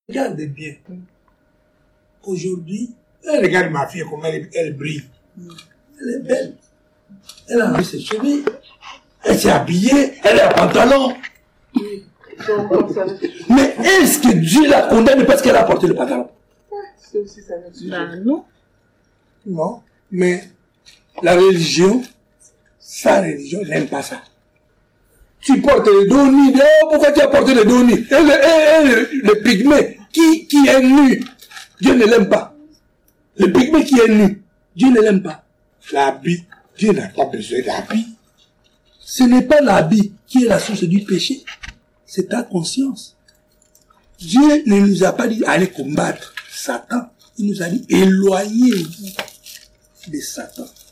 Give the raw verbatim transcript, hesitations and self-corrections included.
Regardez bien. Aujourd'hui, regarde ma fille, comment elle, elle brille. Elle est belle. Elle a mis ses cheveux. Elle s'est habillée. Elle a un pantalon. Mais est-ce que Dieu la condamne parce qu'elle a porté le pantalon? Ben non. Non. Mais la religion, sa religion n'aime pas ça. Tu portes le doni, oh, pourquoi tu as porté le doni? Et le, et, et le, le pygmée qui, qui est nu, Dieu ne l'aime pas. Le pygmée qui est nu, Dieu ne l'aime pas. L'habit, Dieu n'a pas besoin d'habit. Ce n'est pas l'habit qui est la source du péché, c'est ta conscience. Dieu ne nous a pas dit allez combattre Satan, il nous a dit éloignez-vous de Satan.